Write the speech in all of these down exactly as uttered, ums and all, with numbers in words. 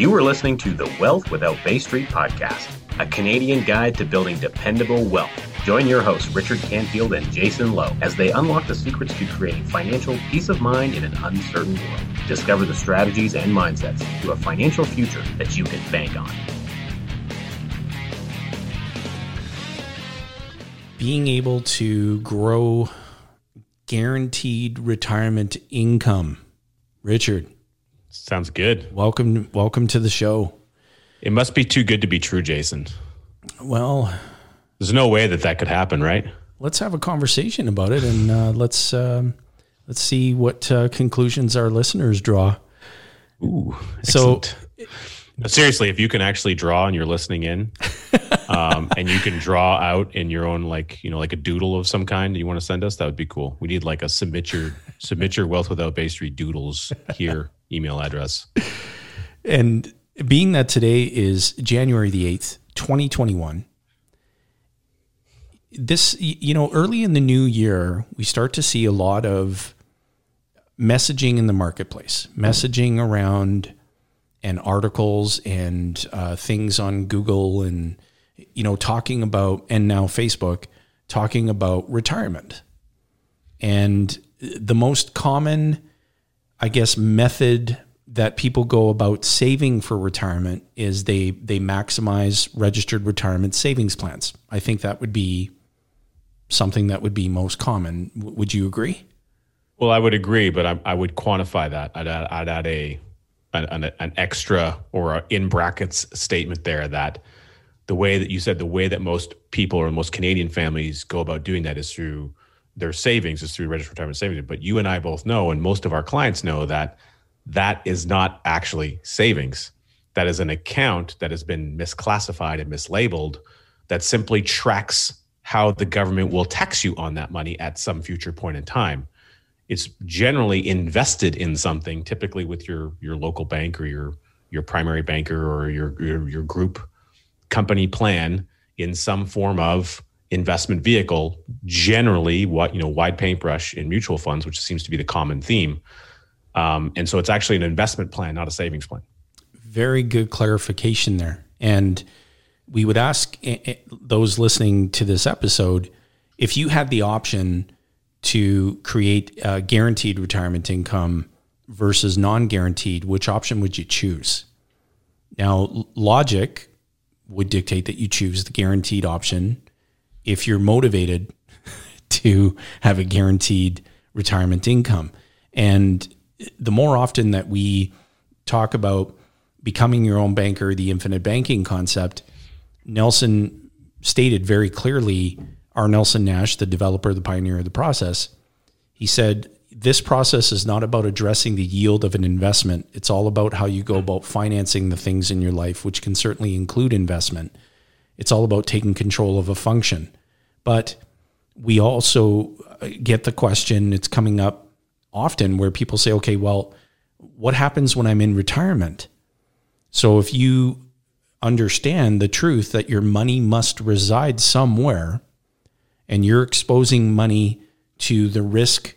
You are listening to the Wealth Without Bay Street podcast, a Canadian guide to building dependable wealth. Join your hosts, Richard Canfield and Jason Lowe, as they unlock the secrets to creating financial peace of mind in an uncertain world. Discover the strategies and mindsets to a financial future that you can bank on. Being able to grow guaranteed retirement income. Richard. Sounds good. Welcome, welcome to the show. It must be too good to be true, Jason. Well, there's no way that that could happen, right? Let's have a conversation about it, and uh, let's um, let's see what uh, conclusions our listeners draw. Ooh, so no, seriously, if you can actually draw and you're listening in, um, and you can draw out in your own, like, you know, like a doodle of some kind you want to send us, that would be cool. We need like a submit your submit your Wealth Without Bay Street doodles here email address. And being that today is January the eighth, twenty twenty-one, this, you know, early in the new year, we start to see a lot of messaging in the marketplace, messaging around and articles and uh, things on Google and, you know, talking about, and now Facebook, talking about retirement. And the most common, I guess, method that people go about saving for retirement is they they maximize registered retirement savings plans. I think that would be something that would be most common. W- would you agree? Well, I would agree, but I, I would quantify that. I'd add, I'd add a an, an extra or a in brackets statement there that the way that you said, the way that most people or most Canadian families go about doing that is through their savings, is through registered retirement savings. But you and I both know, and most of our clients know, that that is not actually savings. That is an account that has been misclassified and mislabeled that simply tracks how the government will tax you on that money at some future point in time. It's generally invested in something, typically with your your local bank or your your primary banker or your your, your group company plan in some form of investment vehicle, generally what, you know, wide paintbrush in mutual funds, which seems to be the common theme. Um, and so it's actually an investment plan, not a savings plan. Very good clarification there. And we would ask those listening to this episode, if you had the option to create a guaranteed retirement income versus non-guaranteed, which option would you choose? Now, logic would dictate that you choose the guaranteed option if you're motivated to have a guaranteed retirement income. And the more often that we talk about becoming your own banker, the infinite banking concept, Nelson stated very clearly, our Nelson Nash, the developer, the pioneer of the process, he said, this process is not about addressing the yield of an investment. It's all about how you go about financing the things in your life, which can certainly include investment. It's all about taking control of a function. But we also get the question, it's coming up often, where people say, okay, well, what happens when I'm in retirement? So if you understand the truth that your money must reside somewhere, and you're exposing money to the risk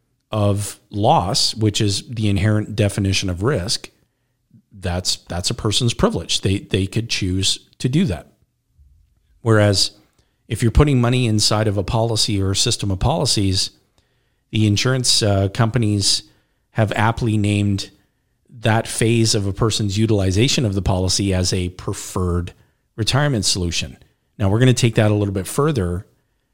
of loss, which is the inherent definition of risk, that's that's a person's privilege. They they could choose to do that. Whereas if you're putting money inside of a policy or a system of policies, the insurance uh, companies have aptly named that phase of a person's utilization of the policy as a preferred retirement solution. Now, we're going to take that a little bit further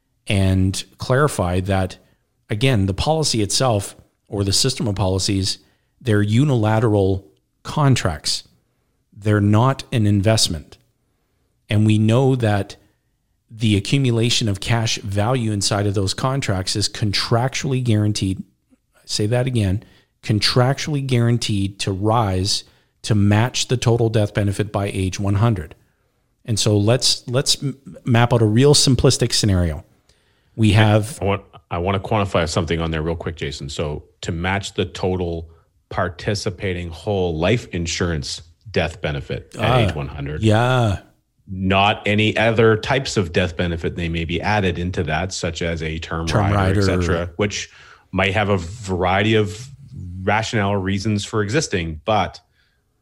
and clarify that, again, the policy itself or the system of policies, they're unilateral contracts. They're not an investment. And we know that the accumulation of cash value inside of those contracts is contractually guaranteed. I say that again, contractually guaranteed to rise to match the total death benefit by age one hundred. And so let's let's map out a real simplistic scenario. We have... I want, I want to quantify something on there real quick, Jason. So to match the total participating whole life insurance death benefit at uh, age one hundred. Yeah. Not any other types of death benefit they may be added into that, such as a term, term rider, rider, et cetera, which might have a variety of rationale or reasons for existing, but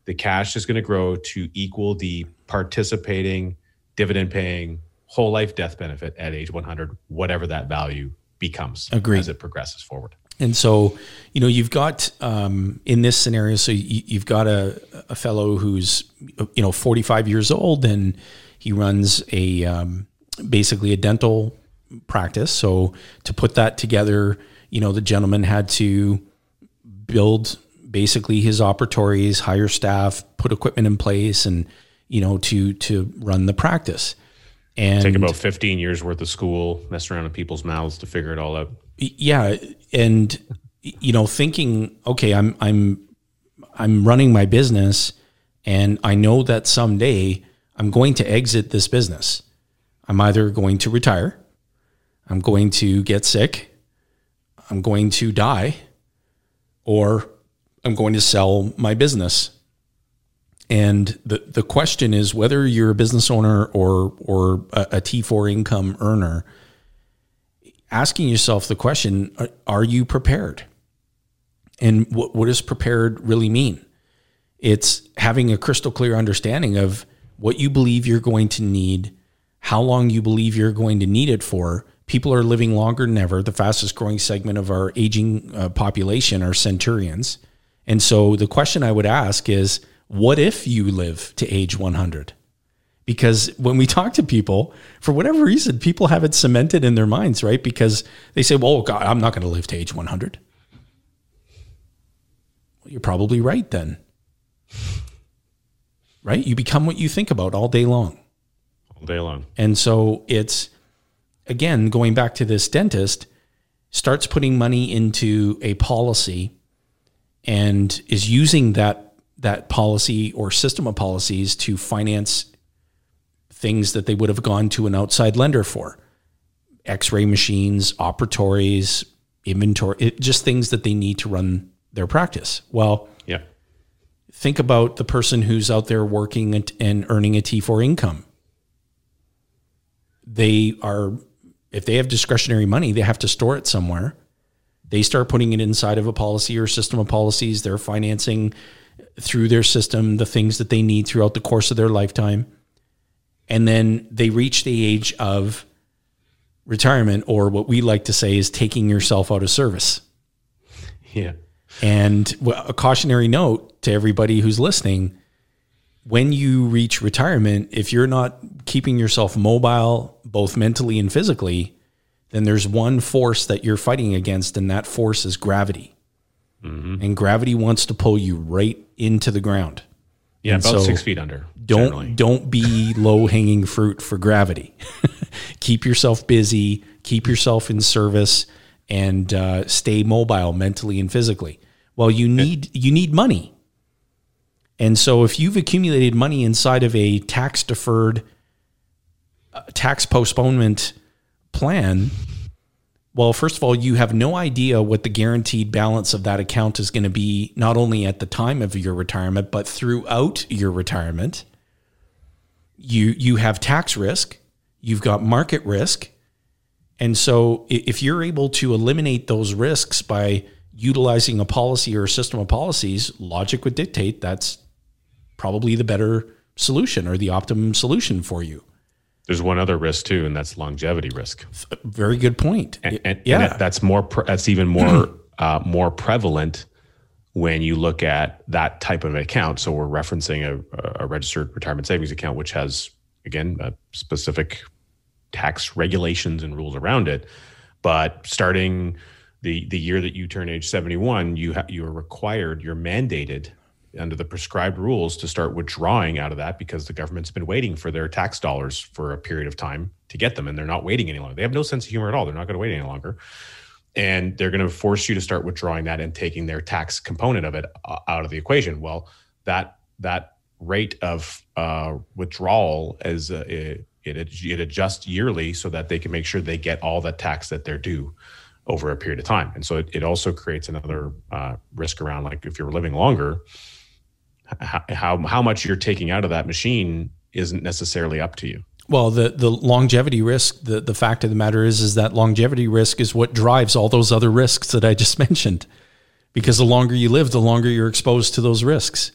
the cash is going to grow to equal the participating, dividend-paying, whole life death benefit at age one hundred, whatever that value becomes. Agreed. As it progresses forward. And so, you know, you've got um, in this scenario, so you, you've got a, a fellow who's, you know, forty-five years old, and he runs a um, basically a dental practice. So to put that together, you know, the gentleman had to build basically his operatories, hire staff, put equipment in place, and, you know, to to run the practice. And take about fifteen years worth of school, mess around in people's mouths to figure it all out. Yeah. And, you know, thinking, okay, I'm, I'm, I'm running my business, and I know that someday I'm going to exit this business. I'm either going to retire, I'm going to get sick, I'm going to die, or I'm going to sell my business. And the, the question is whether you're a business owner or, or a, a T four income earner, asking yourself the question, are, are you prepared? And what, what does prepared really mean? It's having a crystal clear understanding of what you believe you're going to need, how long you believe you're going to need it for. People are living longer than ever. The fastest growing segment of our aging uh, population are centurions. And so the question I would ask is, what if you live to age one hundred? Because when we talk to people, for whatever reason, people have it cemented in their minds, right? Because they say, well, God, I'm not going to live to age one hundred. Well, you're probably right then. Right? You become what you think about all day long. All day long. And so it's, again, going back to this dentist, starts putting money into a policy and is using that that policy or system of policies to finance things that they would have gone to an outside lender for. X-ray machines, operatories, inventory, it, just things that they need to run their practice. Well, yeah. Think about the person who's out there working and, and earning a T four income. They are, if they have discretionary money, they have to store it somewhere. They start putting it inside of a policy or system of policies. They're financing through their system the things that they need throughout the course of their lifetime. And then they reach the age of retirement, or what we like to say is taking yourself out of service. Yeah. And a cautionary note to everybody who's listening, when you reach retirement, if you're not keeping yourself mobile, both mentally and physically, then there's one force that you're fighting against, and that force is gravity. Mm-hmm. And gravity wants to pull you right into the ground. Yeah, and about so six feet under. Don't generally. don't be low hanging fruit for gravity. Keep yourself busy. Keep yourself in service, and uh, stay mobile mentally and physically. Well, you need you need money, and so if you've accumulated money inside of a tax deferred, uh, tax postponement plan. Well, first of all, you have no idea what the guaranteed balance of that account is going to be, not only at the time of your retirement, but throughout your retirement. You you have tax risk, you've got market risk. And so if you're able to eliminate those risks by utilizing a policy or a system of policies, logic would dictate that's probably the better solution or the optimum solution for you. There's one other risk too, and that's longevity risk. Very good point. And, and, yeah, and that's more. Pre- that's even more uh, more prevalent when you look at that type of account. So we're referencing a, a registered retirement savings account, which has again a specific tax regulations and rules around it. But starting the the year that you turn age seventy-one, you ha- you are required, you're mandated under the prescribed rules to start withdrawing out of that, because the government's been waiting for their tax dollars for a period of time to get them, and they're not waiting any longer. They have no sense of humor at all. They're not going to wait any longer. And they're going to force you to start withdrawing that and taking their tax component of it out of the equation. Well, that that rate of uh, withdrawal is uh, it, it it adjusts yearly so that they can make sure they get all the tax that they're due over a period of time. And so it, it also creates another uh, risk around, like if you're living longer, how, how how much you're taking out of that machine isn't necessarily up to you. Well, the the longevity risk, the, the fact of the matter is, is that longevity risk is what drives all those other risks that I just mentioned. Because the longer you live, the longer you're exposed to those risks.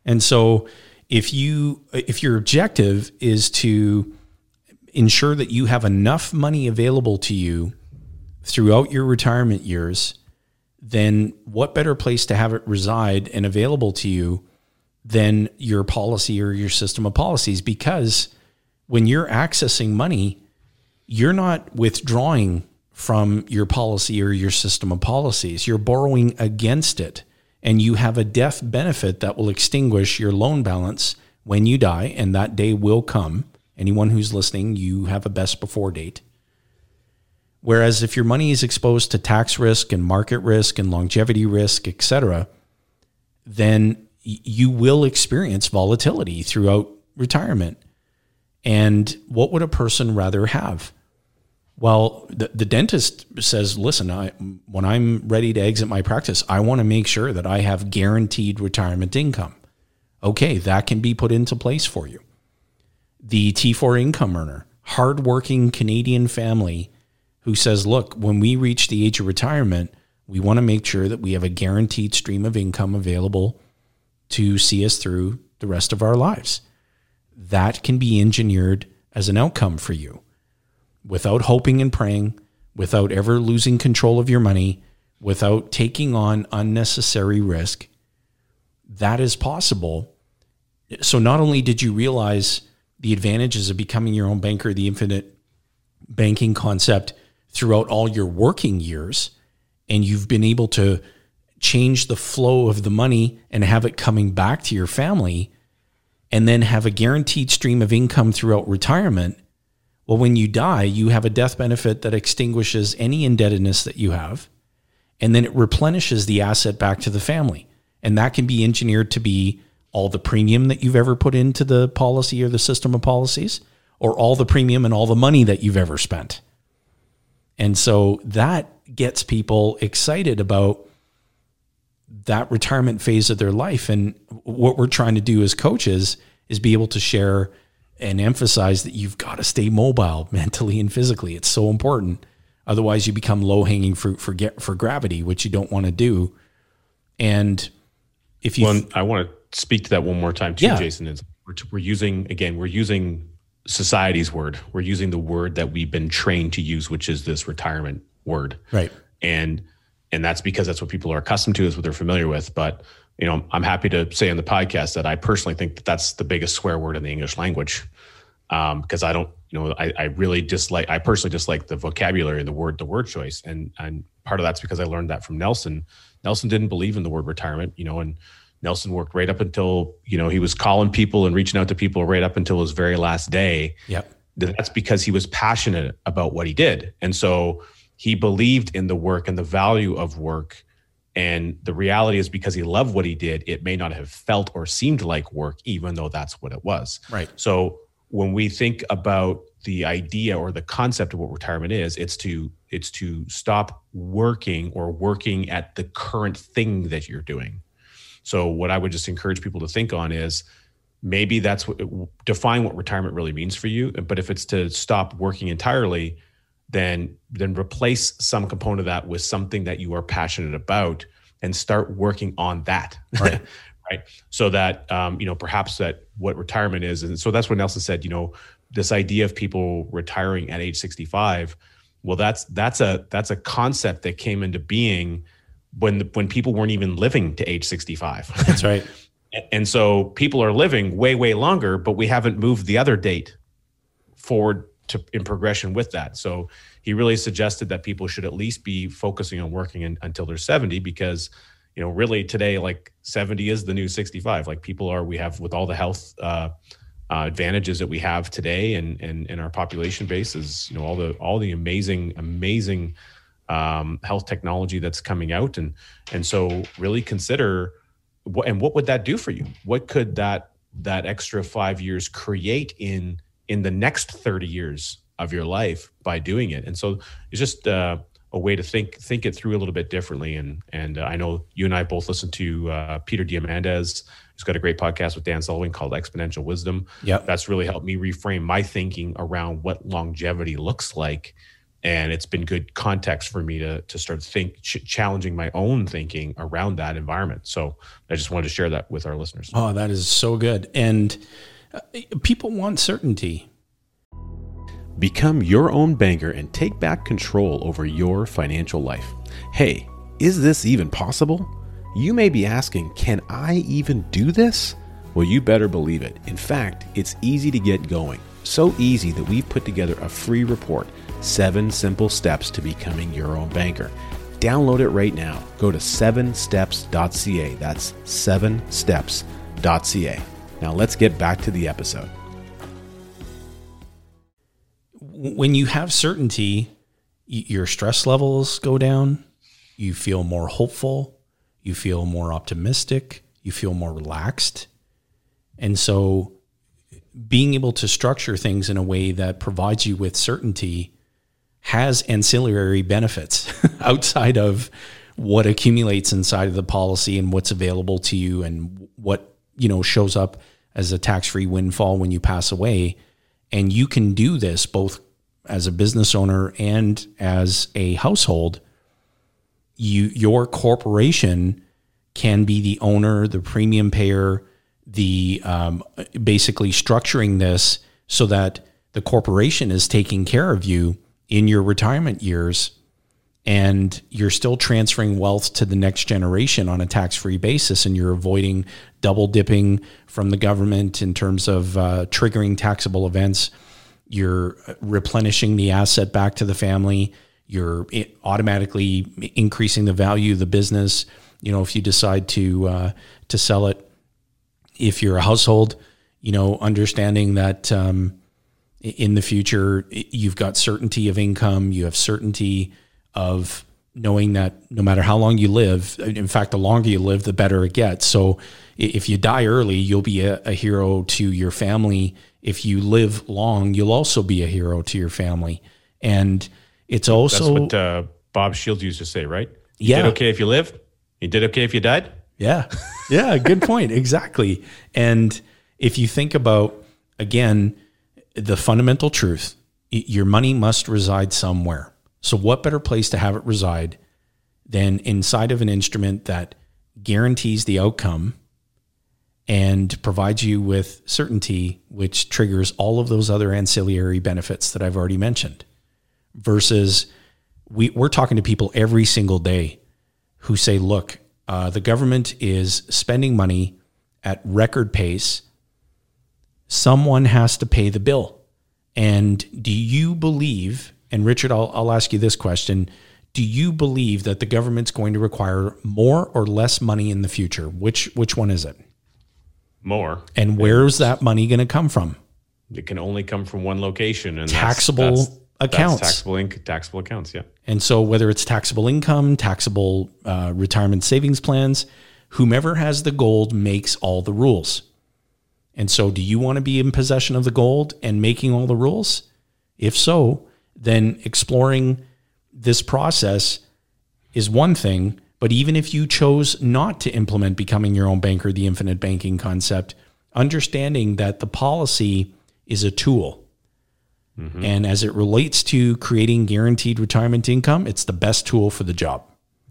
And so if you, if your objective is to ensure that you have enough money available to you throughout your retirement years, then what better place to have it reside and available to you than your policy or your system of policies? Because when you're accessing money, you're not withdrawing from your policy or your system of policies. You're borrowing against it, and you have a death benefit that will extinguish your loan balance when you die, and that day will come. Anyone who's listening, you have a best before date. Whereas if your money is exposed to tax risk and market risk and longevity risk, et cetera, then you will experience volatility throughout retirement. And what would a person rather have? Well, the, the dentist says, listen, I, when I'm ready to exit my practice, I want to make sure that I have guaranteed retirement income. Okay, that can be put into place for you. The T four income earner, hardworking Canadian family who says, look, when we reach the age of retirement, we want to make sure that we have a guaranteed stream of income available to see us through the rest of our lives. That can be engineered as an outcome for you without hoping and praying, without ever losing control of your money, without taking on unnecessary risk. That is possible. So not only did you realize the advantages of becoming your own banker, the infinite banking concept throughout all your working years, and you've been able to change the flow of the money and have it coming back to your family, and then have a guaranteed stream of income throughout retirement. Well, when you die, you have a death benefit that extinguishes any indebtedness that you have, and then it replenishes the asset back to the family. And that can be engineered to be all the premium that you've ever put into the policy or the system of policies, or all the premium and all the money that you've ever spent. And so that gets people excited about that retirement phase of their life. And what we're trying to do as coaches is be able to share and emphasize that you've got to stay mobile mentally and physically. It's so important. Otherwise you become low-hanging fruit for get, for gravity, which you don't want to do. And if you... Well, I want to speak to that one more time too, yeah. Jason. Is we're, we're using, again, we're using society's word. We're using the word that we've been trained to use, which is this retirement word. Right. And and that's because that's what people are accustomed to, is what they're familiar with. But, you know, I'm happy to say on the podcast that I personally think that that's the biggest swear word in the English language. Um, because I don't, you know, I, I really dislike, I personally dislike the vocabulary and the word, the word choice. And, and part of that's because I learned that from Nelson. Nelson didn't believe in the word retirement, you know, and Nelson worked right up until, you know, he was calling people and reaching out to people right up until his very last day. Yep. That's because he was passionate about what he did. And so he believed in the work and the value of work. And the reality is, because he loved what he did, it may not have felt or seemed like work, even though that's what it was. Right. So when we think about the idea or the concept of what retirement is, it's to it's to stop working or working at the current thing that you're doing. So what I would just encourage people to think on is, maybe that's what, define what retirement really means for you. But if it's to stop working entirely, then then replace some component of that with something that you are passionate about and start working on that. Right. Right. So that, um, you know, perhaps that what retirement is. And so that's what Nelson said, you know, this idea of people retiring at age sixty-five. Well, that's, that's a, that's a concept that came into being when, the, when people weren't even living to age sixty-five. That's right. And so people are living way, way longer, but we haven't moved the other date forward to in progression with that. So he really suggested that people should at least be focusing on working in, until they're seventy, because, you know, really today, like seventy is the new sixty-five. Like people are, we have with all the health uh, uh, advantages that we have today, and and in our population base is, you know, all the all the amazing, amazing um, health technology that's coming out, and and so really consider what and what would that do for you? What could that that extra five years create in in the next thirty years of your life by doing it? And so it's just uh, a way to think think it through a little bit differently. And and uh, I know you and I both listen to uh, Peter Diamandis, who's got a great podcast with Dan Sullivan called Exponential Wisdom. Yeah, that's really helped me reframe my thinking around what longevity looks like, And it's been good context for me to to start think ch- challenging my own thinking around that environment. So I just wanted to share that with our listeners. Oh, that is so good. And uh, people want certainty. Become your own banker and take back control over your financial life. Hey, is this even possible? You may be asking, can I even do this? Well, you better believe it. In fact, it's easy to get going. So easy that we've put together a free report, Seven Simple Steps to Becoming Your Own Banker. Download it right now. Go to seven steps dot c a. That's seven steps dot c a. Now let's get back to the episode. When you have certainty, your stress levels go down. You feel more hopeful. You feel more optimistic. You feel more relaxed. And so being able to structure things in a way that provides you with certainty has ancillary benefits outside of what accumulates inside of the policy and what's available to you and what, you know, shows up as a tax-free windfall when you pass away. And you can do this both as a business owner and as a household. You, your corporation can be the owner, the premium payer, the um, basically structuring this so that the corporation is taking care of you in your retirement years, and you're still transferring wealth to the next generation on a tax-free basis, and you're avoiding double dipping from the government in terms of uh, triggering taxable events. You're replenishing the asset back to the family. You're automatically increasing the value of the business. You know, if you decide to uh, to sell it, if you're a household, you know, understanding that um, in the future you've got certainty of income, you have certainty of knowing that no matter how long you live, in fact, the longer you live, the better it gets. So if you die early, you'll be a, a hero to your family. If you live long, you'll also be a hero to your family. And it's also... That's what uh, Bob Shields used to say, right? You Yeah. did okay if you lived. You did okay if you died. Yeah. Yeah. Good point. Exactly. And if you think about, again, the fundamental truth, your money must reside somewhere. So what better place to have it reside than inside of an instrument that guarantees the outcome and provides you with certainty, which triggers all of those other ancillary benefits that I've already mentioned, versus we, we're talking to people every single day who say, look, uh, the government is spending money at record pace. Someone has to pay the bill. And do you believe, and Richard, I'll, I'll ask you this question, do you believe that the government's going to require more or less money in the future? Which which one is it? More. And where's that money going to come from? It can only come from one location, and Taxable that's, that's, accounts. That's taxable, inc- taxable accounts, yeah. And so whether it's taxable income, taxable uh, retirement savings plans, whomever has the gold makes all the rules. And so do you want to be in possession of the gold and making all the rules? If so, then exploring this process is one thing. But even if you chose not to implement becoming your own banker, the infinite banking concept, understanding that the policy is a tool. Mm-hmm. And as it relates to creating guaranteed retirement income, it's the best tool for the job.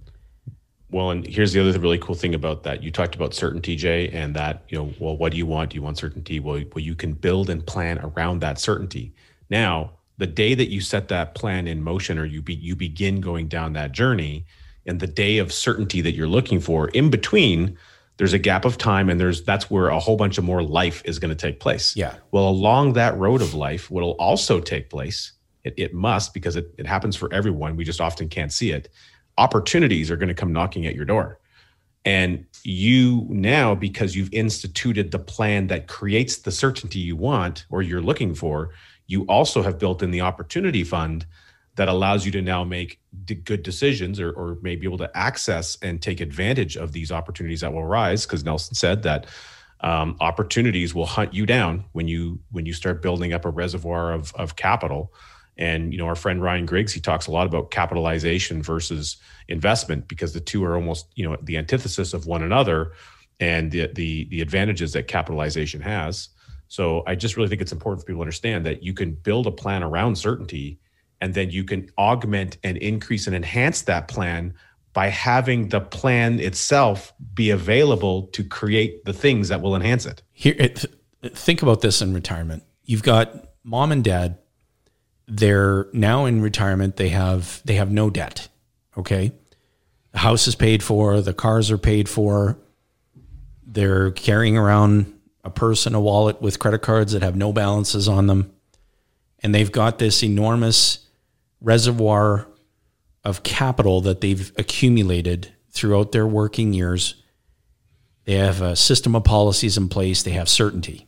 Well, and here's the other really cool thing about that. You talked about certainty, Jay, and that, you know, well, what do you want? Do you want certainty? Well, well, you can build and plan around that certainty. Now, the day that you set that plan in motion, or you be, you begin going down that journey, and the day of certainty that you're looking for, in between, there's a gap of time, and there's that's where a whole bunch of more life is going to take place. Yeah. Well, along that road of life, what'll also take place, it, it must, because it, it happens for everyone. We just often can't see it. Opportunities are going to come knocking at your door. And you now, because you've instituted the plan that creates the certainty you want or you're looking for, you also have built in the opportunity fund that allows you to now make d- good decisions, or, or may be able to access and take advantage of these opportunities that will arise. Because Nelson said that um, opportunities will hunt you down when you when you start building up a reservoir of of capital. And, you know, our friend Ryan Griggs, he talks a lot about capitalization versus investment, because the two are almost, you know, the antithesis of one another, and the the the advantages that capitalization has. So I just really think it's important for people to understand that you can build a plan around certainty, And then you can augment and increase and enhance that plan by having the plan itself be available to create the things that will enhance it. Here, it, think about this in retirement. You've got mom and dad. They're now in retirement. They have they have no debt. Okay, the house is paid for. The cars are paid for. They're carrying around a purse and a wallet with credit cards that have no balances on them, and they've got this enormous reservoir of capital that they've accumulated throughout their working years. They have a system of policies in place. They have certainty.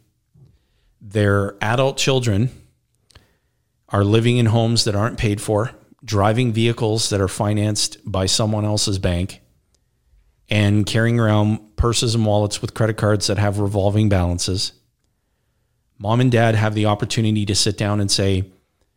Their adult children are living in homes that aren't paid for, driving vehicles that are financed by someone else's bank, and carrying around purses and wallets with credit cards that have revolving balances. Mom and dad have the opportunity to sit down and say,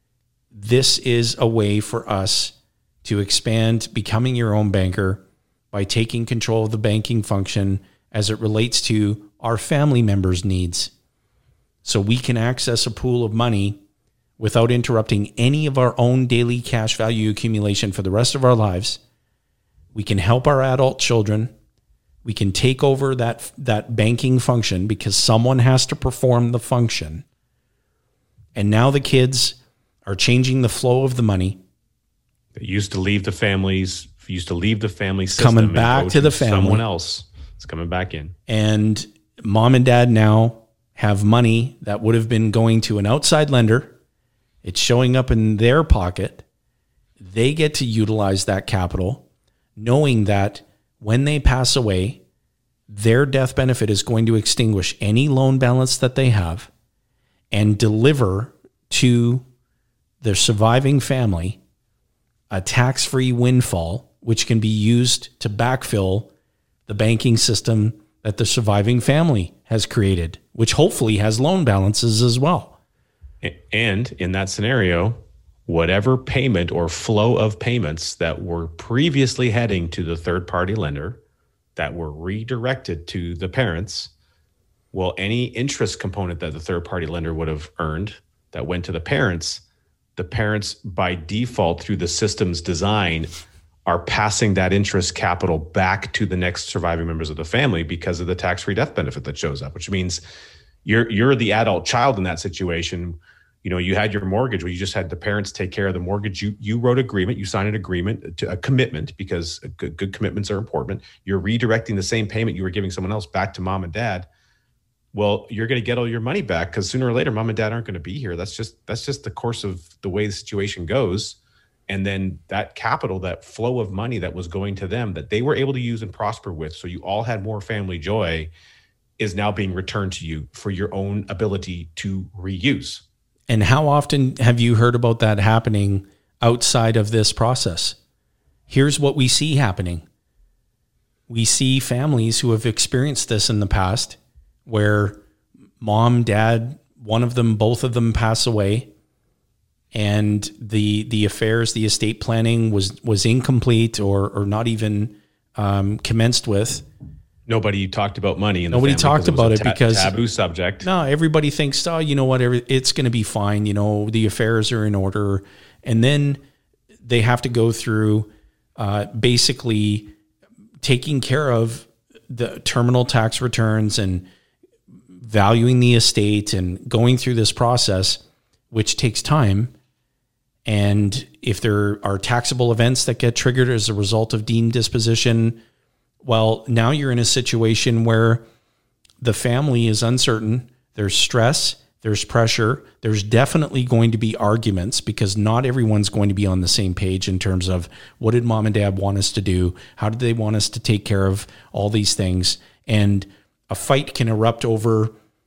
this is a way for us to expand becoming your own banker by taking control of the banking function as it relates to our family members' needs. So we can access a pool of money without interrupting any of our own daily cash value accumulation for the rest of our lives. We can help our adult children. We can take over that, that banking function because someone has to perform the function. And now the kids are changing the flow of the money. They used to leave the families, used to leave the family system. Coming back to the family. Someone else is coming back in. And mom and dad now have money that would have been going to an outside lender. It's showing up in their pocket. They get to utilize that capital, knowing that when they pass away, their death benefit is going to extinguish any loan balance that they have and deliver to their surviving family a tax-free windfall, which can be used to backfill the banking system that the surviving family has created, which hopefully has loan balances as well. And in that scenario, whatever payment or flow of payments that were previously heading to the third-party lender that were redirected to the parents, well, any interest component that the third-party lender would have earned that went to the parents, the parents, by default, through the system's design, are passing that interest capital back to the next surviving members of the family because of the tax-free death benefit that shows up, which means you're you're the adult child in that situation. You know, you had your mortgage where you just had the parents take care of the mortgage. You you wrote agreement, you signed an agreement, to a commitment, because good, good commitments are important. You're redirecting the same payment you were giving someone else back to mom and dad. Well, you're going to get all your money back because sooner or later, mom and dad aren't going to be here. That's just that's just the course of the way the situation goes. And then that capital, that flow of money that was going to them that they were able to use and prosper with, so you all had more family joy, is now being returned to you for your own ability to reuse. And how often have you heard about that happening outside of this process? Here's what we see happening. We see families who have experienced this in the past where mom, dad, one of them, both of them pass away, and the the affairs, the estate planning was was incomplete or or not even um, commenced with. Nobody talked about money in the Nobody family talked it about it ta- because taboo subject. No, everybody thinks, oh, you know what, every, it's going to be fine. You know, the affairs are in order, and then they have to go through uh, basically taking care of the terminal tax returns and valuing the estate and going through this process, which takes time. And if there are taxable events that get triggered as a result of deemed disposition, well, now you're in a situation where the family is uncertain. There's stress, there's pressure. There's definitely going to be arguments because not everyone's going to be on the same page in terms of what did mom and dad want us to do? How did they want us to take care of all these things? And a fight can erupt over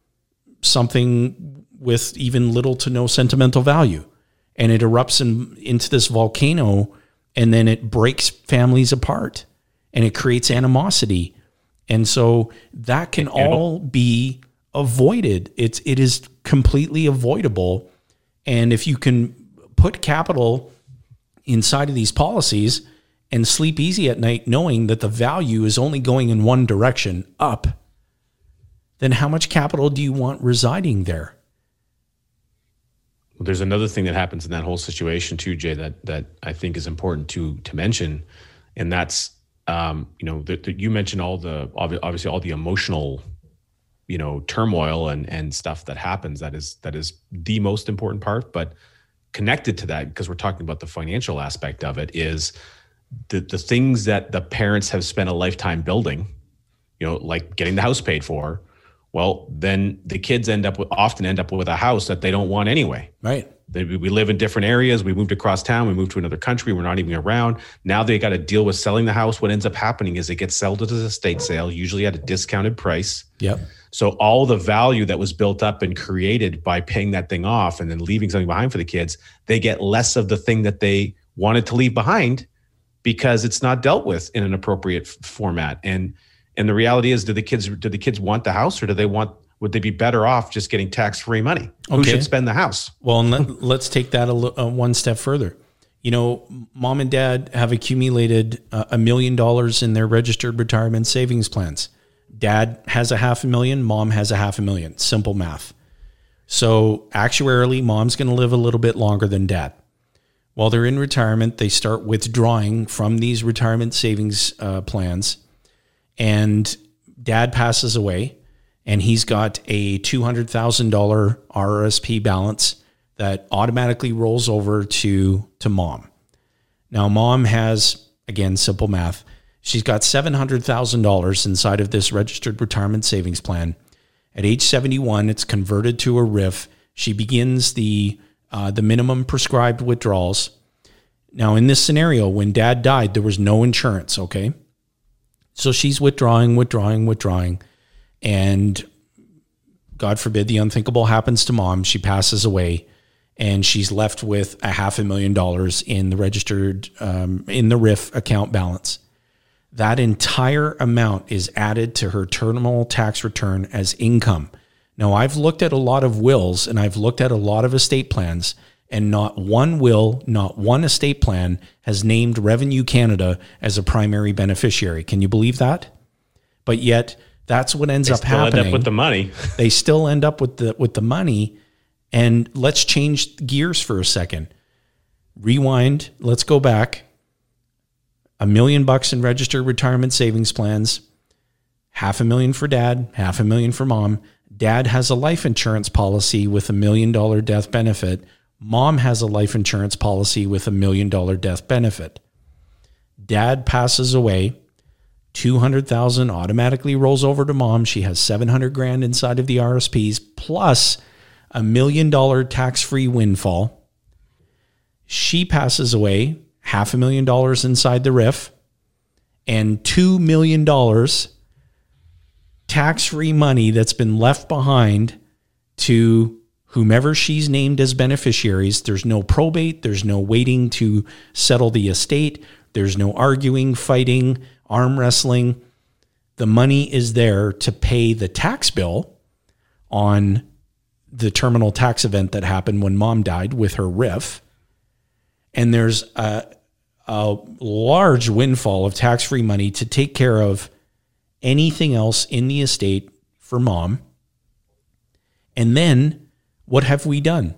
something with even little to no sentimental value. And it erupts in, into this volcano, and then it breaks families apart. And it creates animosity. And so that can all be avoided. It's, it is completely avoidable. And if you can put capital inside of these policies and sleep easy at night, knowing that the value is only going in one direction, up, then how much capital do you want residing there? Well, there's another thing that happens in that whole situation too, Jay, that that I think is important to to mention, and that's um, you know that you mentioned all the obviously all the emotional, you know, turmoil and and stuff that happens. That is that is the most important part. But connected to that, because we're talking about the financial aspect of it, is the the things that the parents have spent a lifetime building. You know, like getting the house paid for. Well, then the kids end up with, often end up with a house that they don't want anyway. Right. They, we live in different areas. We moved across town. We moved to another country. We're not even around. Now they got to deal with selling the house. What ends up happening is it gets sold as a estate sale, usually at a discounted price. Yep. So all the value that was built up and created by paying that thing off and then leaving something behind for the kids, they get less of the thing that they wanted to leave behind because it's not dealt with in an appropriate f- format. And And the reality is, do the kids do the kids want the house, or do they want? Would they be better off just getting tax-free money? Okay. Who should spend the house? Well, and let, let's take that a, uh, one step further. You know, mom and dad have accumulated uh, a million dollars in their registered retirement savings plans. Dad has a half a million. Mom has a half a million. Simple math. So actuarially, mom's going to live a little bit longer than dad. While they're in retirement, they start withdrawing from these retirement savings uh, plans. And dad passes away, and he's got a two hundred thousand dollars R R S P balance that automatically rolls over to, to mom. Now, mom has, again, simple math, she's got seven hundred thousand dollars inside of this registered retirement savings plan. At age seventy-one, it's converted to a R I F. She begins the uh, the minimum prescribed withdrawals. Now, in this scenario, when dad died, there was no insurance, okay? So she's withdrawing, withdrawing, withdrawing, and God forbid the unthinkable happens to mom. She passes away, and she's left with a half a million dollars in the registered, um, in the R I F account balance. That entire amount is added to her terminal tax return as income. Now, I've looked at a lot of wills, and I've looked at a lot of estate plans, and not one will, not one estate plan has named Revenue Canada as a primary beneficiary. Can you believe that? But yet, that's what ends they up still happening. End up with the money. They still end up with the with the money. And let's change gears for a second. Rewind. Let's go back. A million bucks in registered retirement savings plans. Half a million for dad. Half a million for mom. Dad has a life insurance policy with a million dollar death benefit. Mom has a life insurance policy with a million dollar death benefit. Dad passes away. two hundred thousand automatically rolls over to mom. She has seven hundred grand inside of the R S Ps plus a million dollar tax-free windfall. She passes away, half a million dollars inside the R I F, and two million dollars tax-free money that's been left behind to whomever she's named as beneficiaries. There's no probate. There's no waiting to settle the estate. There's no arguing, fighting, arm wrestling. The money is there to pay the tax bill on the terminal tax event that happened when mom died with her R I F. And there's a, a large windfall of tax-free money to take care of anything else in the estate for mom. And then what have we done?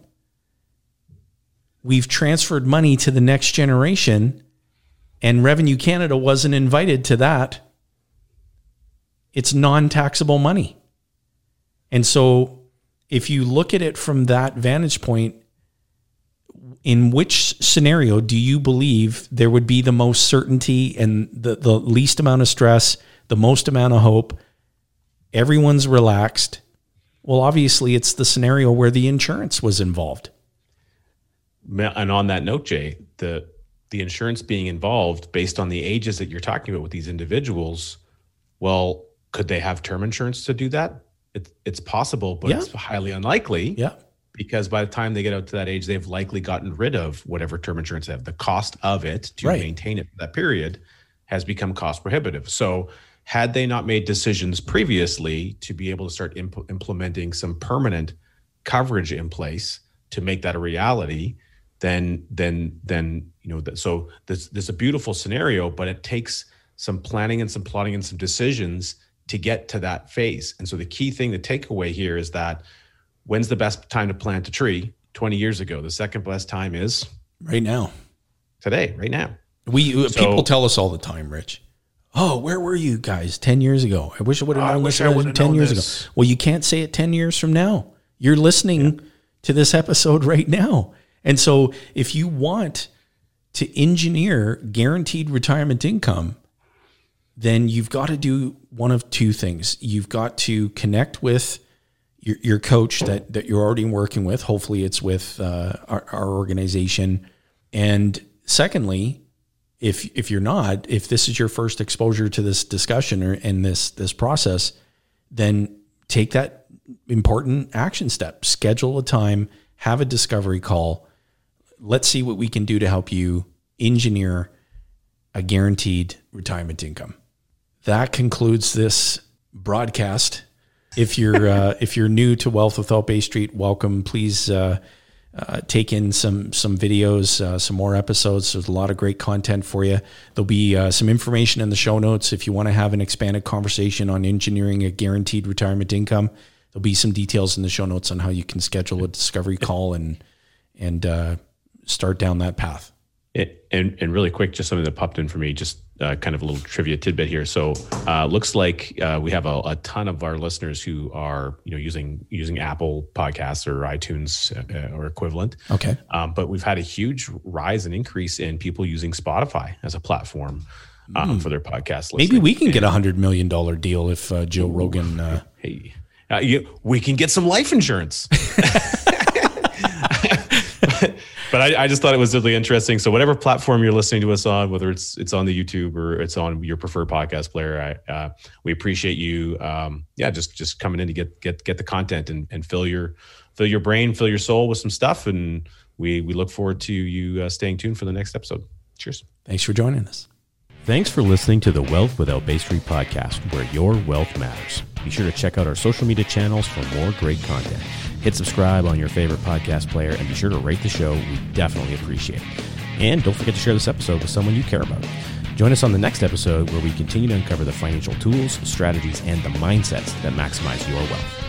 We've transferred money to the next generation, and Revenue Canada wasn't invited to that. It's non-taxable money. And so if you look at it from that vantage point, in which scenario do you believe there would be the most certainty and the, the least amount of stress, the most amount of hope? Everyone's relaxed. Well, obviously, it's the scenario where the insurance was involved. And on that note, Jay, the the insurance being involved based on the ages that you're talking about with these individuals, well, could they have term insurance to do that? It, it's possible, but yeah. It's highly unlikely. Yeah. Because by the time they get out to that age, they've likely gotten rid of whatever term insurance they have. The cost of it to right. maintain it for that period has become cost prohibitive. So had they not made decisions previously to be able to start imp- implementing some permanent coverage in place to make that a reality, then then then you know that so there's there's a beautiful scenario, but it takes some planning and some plotting and some decisions to get to that phase. And so the key thing, the takeaway here is that when's the best time to plant a tree? twenty years ago. The second best time is right now. Today, right now. We So- people tell us all the time, Rich. Oh, where were you guys ten years ago? I wish I would have I known wish this I would've ten known years this. ago. Well, you can't say it ten years from now. You're listening to this episode right now. And so if you want to engineer guaranteed retirement income, then you've got to do one of two things. You've got to connect with your, your coach that, that you're already working with. Hopefully it's with uh, our, our organization. And secondly, if if you're not, if this is your first exposure to this discussion or in this this process, then take that important action step. Schedule a time, have a discovery call. Let's see what we can do to help you engineer a guaranteed retirement income. That concludes this broadcast. If you're uh, if you're new to Wealth Without Bay Street, welcome. Please uh, uh, take in some some videos, uh, some more episodes. There's a lot of great content for you. There'll be uh, some information in the show notes if you want to have an expanded conversation on engineering a guaranteed retirement income. There'll be some details in the show notes on how you can schedule a discovery call and and uh, start down that path. It, and, and really quick, just something that popped in for me, just uh, kind of a little trivia tidbit here. So uh, looks like uh, we have a, a ton of our listeners who are, you know, using using Apple Podcasts or iTunes uh, or equivalent. Okay. Um, but we've had a huge rise and increase in people using Spotify as a platform um, mm. for their podcast listening. Maybe we can and, get a hundred million dollar deal if uh, Joe ooh, Rogan. Uh, hey, uh, you, we can get some life insurance. But I, I just thought it was really interesting. So whatever platform you're listening to us on, whether it's it's on the YouTube or it's on your preferred podcast player, I, uh, we appreciate you. Um, yeah, just just coming in to get get get the content and, and fill your fill your brain, fill your soul with some stuff. And we we look forward to you uh, staying tuned for the next episode. Cheers. Thanks for joining us. Thanks for listening to the Wealth Without Bay Street podcast, where your wealth matters. Be sure to check out our social media channels for more great content. Hit subscribe on your favorite podcast player and be sure to rate the show. We definitely appreciate it. And don't forget to share this episode with someone you care about. Join us on the next episode where we continue to uncover the financial tools, strategies, and the mindsets that maximize your wealth.